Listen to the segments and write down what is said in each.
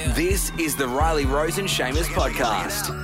This is the Riley Rose and Seamus podcast.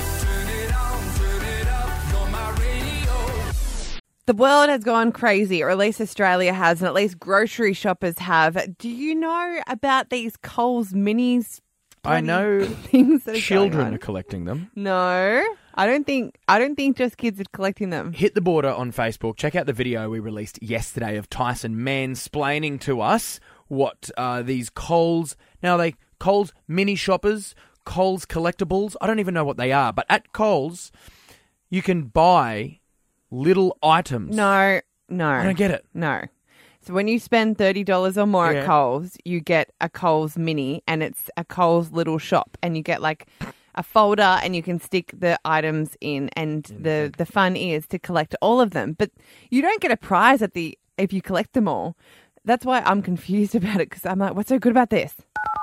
The world has gone crazy, or at least Australia has, and at least grocery shoppers have. Do you know about these Coles Minis? I know things that are children going are on? collecting them. No, I don't think just kids are collecting them. Hit the border on Facebook. Check out the video we released yesterday of Tyson mansplaining to us what these Coles... Now, they Coles mini shoppers, Coles collectibles. I don't even know what they are. But at Coles, you can buy little items. No. I don't get it. No. So when you spend $30 or more Yeah. at Coles, you get a Coles Mini, and it's a Coles little shop, and you get like a folder, and you can stick the items in, and the fun is to collect all of them. But you don't get a prize if you collect them all. That's why I'm confused about it, because I'm like, what's so good about this?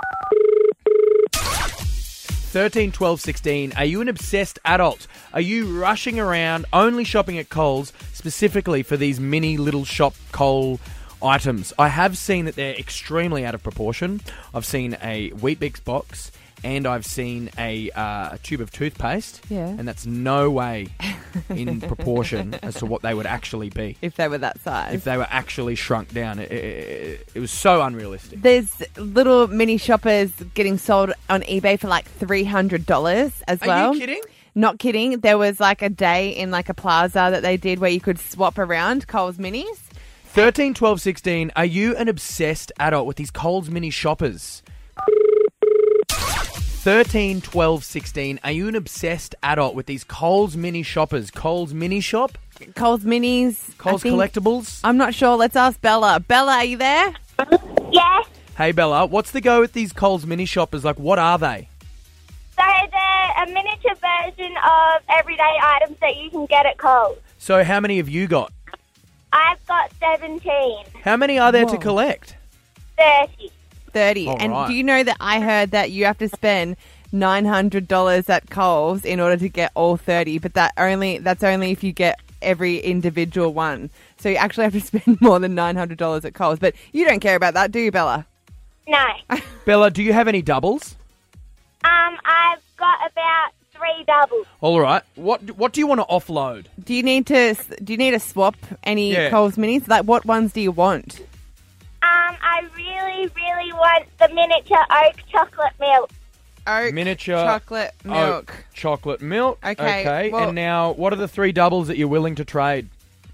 13, 12, 16. Are you an obsessed adult? Are you rushing around only shopping at Coles specifically for these mini little shop Coles items? I have seen that they're extremely out of proportion. I've seen a Weet-Bix box and I've seen a tube of toothpaste. Yeah. And that's no way in proportion as to what they would actually be. If they were that size. If they were actually shrunk down. It was so unrealistic. There's little mini shoppers getting sold on eBay for like $300 as well. Are you kidding? Not kidding. There was like a day in like a plaza that they did where you could swap around Coles Minis. 13, 12, 16. Are you an obsessed adult with these Coles mini shoppers? 13, 12, 16. Are you an obsessed adult with these Coles mini shoppers? Coles mini shop? Coles Minis. Coles I think. collectibles? I'm not sure. Let's ask Bella. Bella, are you there? Yes. Hey, Bella, what's the go with these Coles mini shoppers? Like, what are they? So they're a miniature version of everyday items that you can get at Coles. So how many have you got? I've got 17. How many are there to Whoa. collect? 30. 30. All And right. do you know that I heard that you have to spend $900 at Coles in order to get all 30, but that's only if you get every individual one. So you actually have to spend more than $900 at Coles. But you don't care about that, do you, Bella? No. Bella, do you have any doubles? I've got about 3 doubles. All right. What do you want to offload? Do you need to swap any Yeah. Coles Minis? Like, what ones do you want? I really, really want the miniature oak chocolate milk. Oak Miniature chocolate milk. Oak chocolate milk. Okay, well- And now, what are the 3 doubles that you're willing to trade?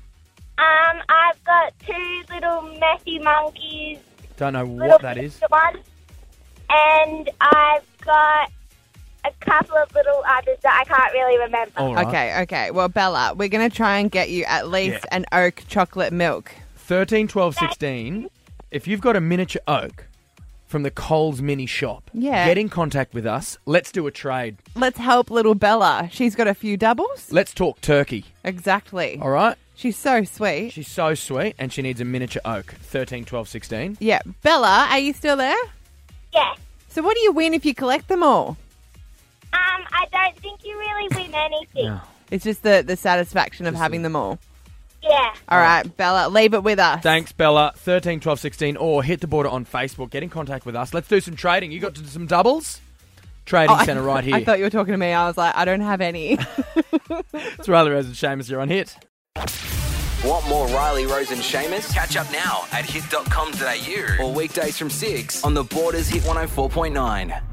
I've got 2 little messy monkeys. Don't know Little what that is. miniature ones. And I've got a couple of little others that I can't really remember. All right. Okay. Well, Bella, we're going to try and get you at least Yeah. an oak chocolate milk. 13, 12, 16. If you've got a miniature oak from the Coles mini shop, Yeah. get in contact with us. Let's do a trade. Let's help little Bella. She's got a few doubles. Let's talk turkey. Exactly. All right? She's so sweet. She's so sweet and she needs a miniature oak. 13, 12, 16. Yeah. Bella, are you still there? Yeah. So what do you win if you collect them all? I don't think you really win anything. No. It's just the satisfaction of having them all. Yeah. All right, Bella, leave it with us. Thanks, Bella. 13, 12, 16. Or hit the border on Facebook. Get in contact with us. Let's do some trading. You got to do some doubles? Trading Oh, centre right here. I thought you were talking to me. I was like, I don't have any. It's Riley Rose and Seamus. You're on Hit. Want more Riley Rose and Seamus? Catch up now at hit.com.au or weekdays from 6 on the Borders Hit 104.9.